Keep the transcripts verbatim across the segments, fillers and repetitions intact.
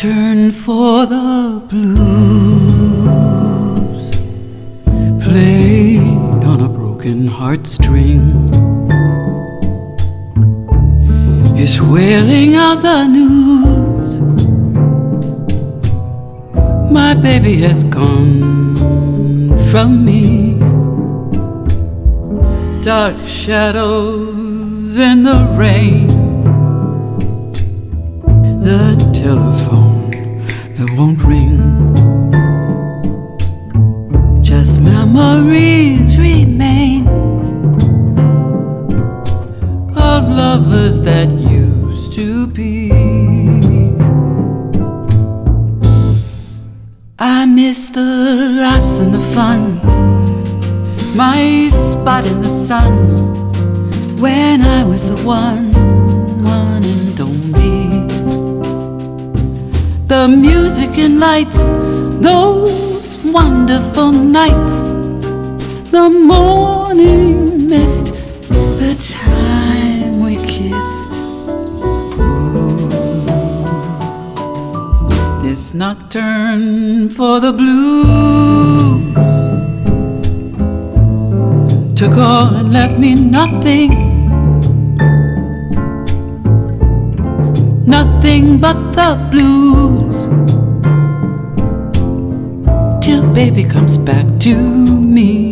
nocturne for the blues, played on a broken heartstring, is wailing out the news. My baby has gone from me. Dark shadows in the rain, the telephone that won't ring. Just memories remain of lovers that used to be. I miss the laughs and the fun, my spot in the sun, when I was the one, one and only. The music and lights, those wonderful nights, the morning mist, the time we kissed. Ooh. This nocturne for the blues took all and left me nothing, nothing but the blues, till baby comes back to me.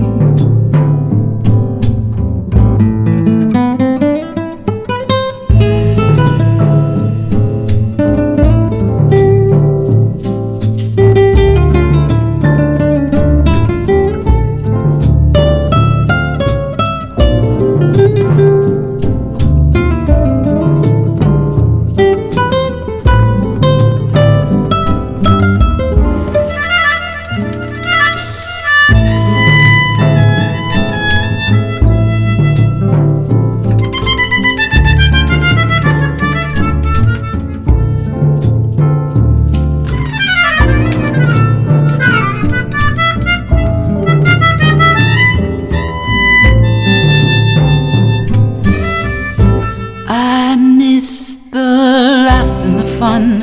I miss the laughs and the fun,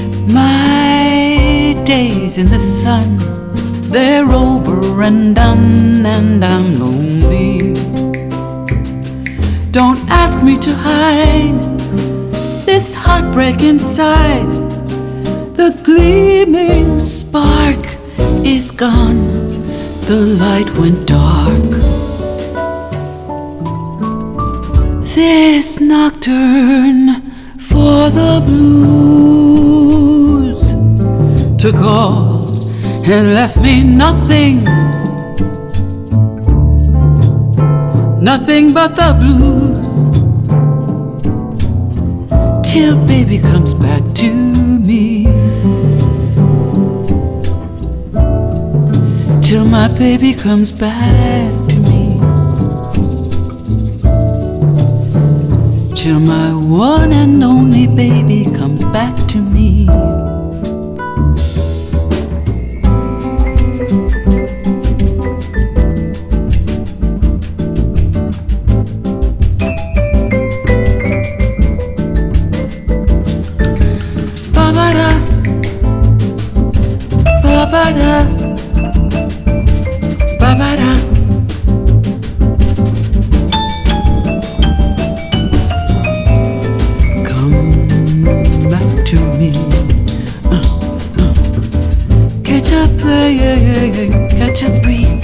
my days in the sun. They're over and done, and I'm lonely. Don't ask me to hide this heartbreak inside. The gleaming spark is gone, the light went dark. This nocturne for the blues took all and left me nothing, nothing but the blues, till baby comes back to me, till my baby comes back to me. Till my one and only baby comes back to me. Ba-ba-da, ba-ba-da, ba-ba-da. To me, uh, uh. Catch a play, catch a breeze.